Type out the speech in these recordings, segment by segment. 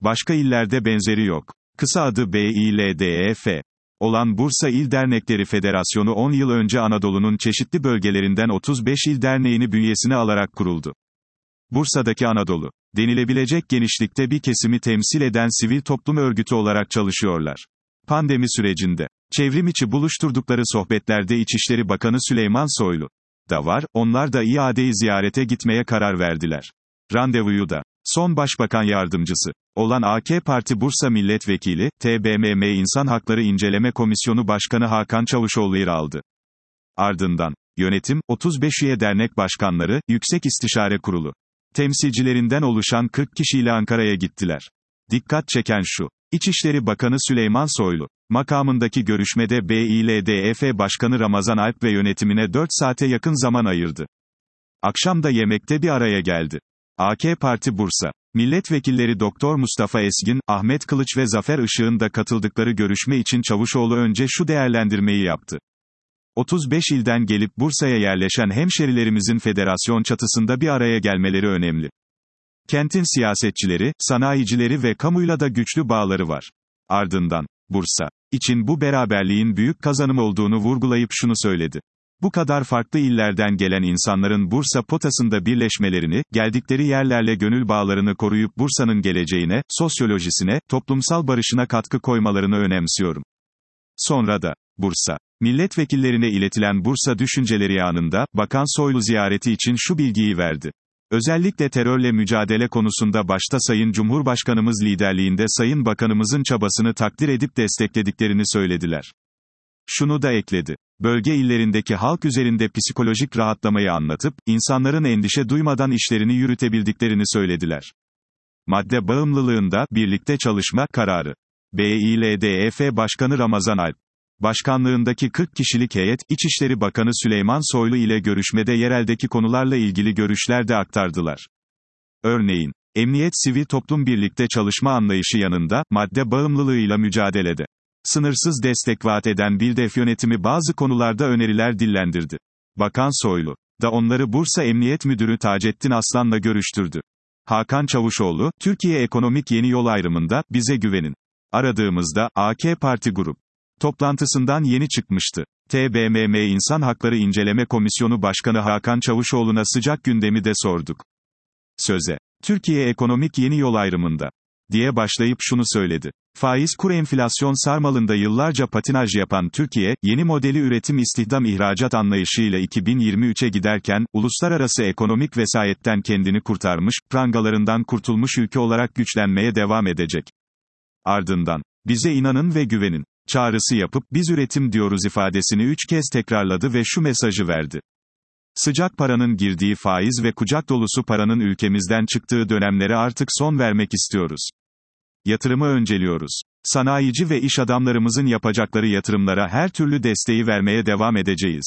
Başka illerde benzeri yok. Kısa adı BİLDEF olan Bursa İl Dernekleri Federasyonu 10 yıl önce Anadolu'nun çeşitli bölgelerinden 35 il derneğini bünyesine alarak kuruldu. Bursa'daki Anadolu denilebilecek genişlikte bir kesimi temsil eden sivil toplum örgütü olarak çalışıyorlar. Pandemi sürecinde çevrim içi buluşturdukları sohbetlerde İçişleri Bakanı Süleyman Soylu da var, onlar da iadeyi ziyarete gitmeye karar verdiler. Randevuyu da son Başbakan Yardımcısı olan AK Parti Bursa Milletvekili, TBMM İnsan Hakları İnceleme Komisyonu Başkanı Hakan Çavuşoğlu yer aldı. Ardından, yönetim, 35 üye dernek başkanları, Yüksek İstişare Kurulu temsilcilerinden oluşan 40 kişiyle Ankara'ya gittiler. Dikkat çeken şu, İçişleri Bakanı Süleyman Soylu makamındaki görüşmede BİLDEF Başkanı Ramazan Alp ve yönetimine 4 saate yakın zaman ayırdı. Akşam da yemekte bir araya geldi. AK Parti Bursa milletvekilleri Doktor Mustafa Esgin, Ahmet Kılıç ve Zafer Işık'ın da katıldıkları görüşme için Çavuşoğlu önce şu değerlendirmeyi yaptı. 35 ilden gelip Bursa'ya yerleşen hemşerilerimizin federasyon çatısında bir araya gelmeleri önemli. Kentin siyasetçileri, sanayicileri ve kamuyla da güçlü bağları var. Ardından, Bursa için bu beraberliğin büyük kazanım olduğunu vurgulayıp şunu söyledi. Bu kadar farklı illerden gelen insanların Bursa potasında birleşmelerini, geldikleri yerlerle gönül bağlarını koruyup Bursa'nın geleceğine, sosyolojisine, toplumsal barışına katkı koymalarını önemsiyorum. Sonra da, Bursa milletvekillerine iletilen Bursa düşünceleri anında, Bakan Soylu ziyareti için şu bilgiyi verdi. Özellikle terörle mücadele konusunda başta Sayın Cumhurbaşkanımız liderliğinde Sayın Bakanımızın çabasını takdir edip desteklediklerini söylediler. Şunu da ekledi. Bölge illerindeki halk üzerinde psikolojik rahatlamayı anlatıp, insanların endişe duymadan işlerini yürütebildiklerini söylediler. Madde bağımlılığında, birlikte çalışma, kararı. BİLDEF Başkanı Ramazan Alp başkanlığındaki 40 kişilik heyet, İçişleri Bakanı Süleyman Soylu ile görüşmede yereldeki konularla ilgili görüşler de aktardılar. Örneğin, emniyet sivil toplum birlikte çalışma anlayışı yanında, madde bağımlılığıyla mücadelede sınırsız destek vaat eden BİLDEF yönetimi bazı konularda öneriler dillendirdi. Bakan Soylu da onları Bursa Emniyet Müdürü Taceddin Aslan'la görüştürdü. Hakan Çavuşoğlu, Türkiye Ekonomik Yeni Yol ayrımında, bize güvenin. Aradığımızda, AK Parti Grup toplantısından yeni çıkmıştı. TBMM İnsan Hakları İnceleme Komisyonu Başkanı Hakan Çavuşoğlu'na sıcak gündemi de sorduk. Söze, Türkiye Ekonomik Yeni Yol ayrımında diye başlayıp şunu söyledi. Faiz kur enflasyon sarmalında yıllarca patinaj yapan Türkiye, yeni modeli üretim istihdam ihracat anlayışıyla 2023'e giderken, uluslararası ekonomik vesayetten kendini kurtarmış, prangalarından kurtulmuş ülke olarak güçlenmeye devam edecek. Ardından, bize inanın ve güvenin çağrısı yapıp, biz üretim diyoruz ifadesini 3 kez tekrarladı ve şu mesajı verdi. Sıcak paranın girdiği faiz ve kucak dolusu paranın ülkemizden çıktığı dönemlere artık son vermek istiyoruz. Yatırımı önceliyoruz. Sanayici ve iş adamlarımızın yapacakları yatırımlara her türlü desteği vermeye devam edeceğiz.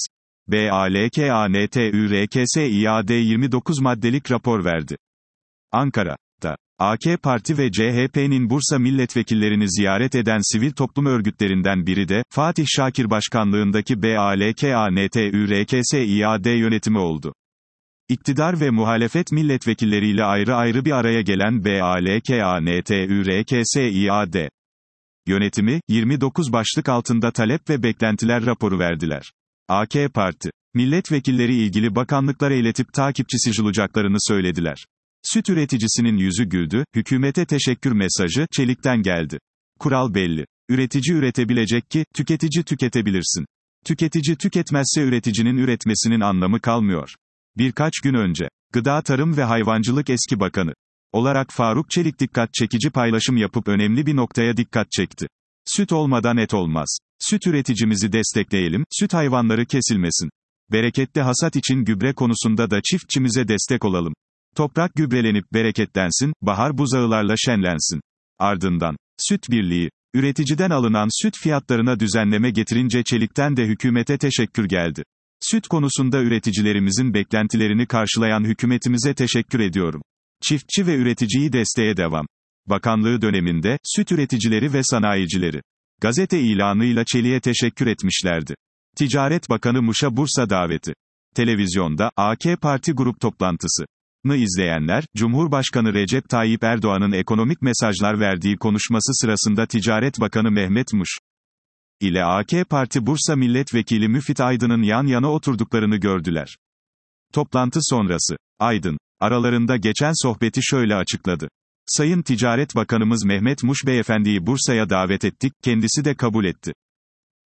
BALKANTÜRKSİAD 29 maddelik rapor verdi. Ankara'da AK Parti ve CHP'nin Bursa milletvekillerini ziyaret eden sivil toplum örgütlerinden biri de, Fatih Şakir başkanlığındaki BALKANTÜRKSİAD yönetimi oldu. İktidar ve muhalefet milletvekilleriyle ayrı ayrı bir araya gelen BALKANTÜRKSİAD yönetimi, 29 başlık altında talep ve beklentiler raporu verdiler. AK Parti milletvekilleri ilgili bakanlıklara iletip takipçisi olacaklarını söylediler. Süt üreticisinin yüzü güldü, hükümete teşekkür mesajı, Çelik'ten geldi. Kural belli. Üretici üretebilecek ki, tüketici tüketebilirsin. Tüketici tüketmezse üreticinin üretmesinin anlamı kalmıyor. Birkaç gün önce, Gıda Tarım ve Hayvancılık Eski Bakanı olarak Faruk Çelik dikkat çekici paylaşım yapıp önemli bir noktaya dikkat çekti. Süt olmadan et olmaz. Süt üreticimizi destekleyelim, süt hayvanları kesilmesin. Bereketli hasat için gübre konusunda da çiftçimize destek olalım. Toprak gübrelenip bereketlensin, bahar buzağılarla şenlensin. Ardından, süt birliği, üreticiden alınan süt fiyatlarına düzenleme getirince Çelik'ten de hükümete teşekkür geldi. Süt konusunda üreticilerimizin beklentilerini karşılayan hükümetimize teşekkür ediyorum. Çiftçi ve üreticiyi desteğe devam. Bakanlığı döneminde, süt üreticileri ve sanayicileri, gazete ilanıyla Çelik'e teşekkür etmişlerdi. Ticaret Bakanı Muş'a Bursa daveti. Televizyonda, AK Parti grup toplantısı. izleyenler, Cumhurbaşkanı Recep Tayyip Erdoğan'ın ekonomik mesajlar verdiği konuşması sırasında Ticaret Bakanı Mehmet Muş ile AK Parti Bursa Milletvekili Müfit Aydın'ın yan yana oturduklarını gördüler. Toplantı sonrası, Aydın, aralarında geçen sohbeti şöyle açıkladı. Sayın Ticaret Bakanımız Mehmet Muş Beyefendi'yi Bursa'ya davet ettik, kendisi de kabul etti.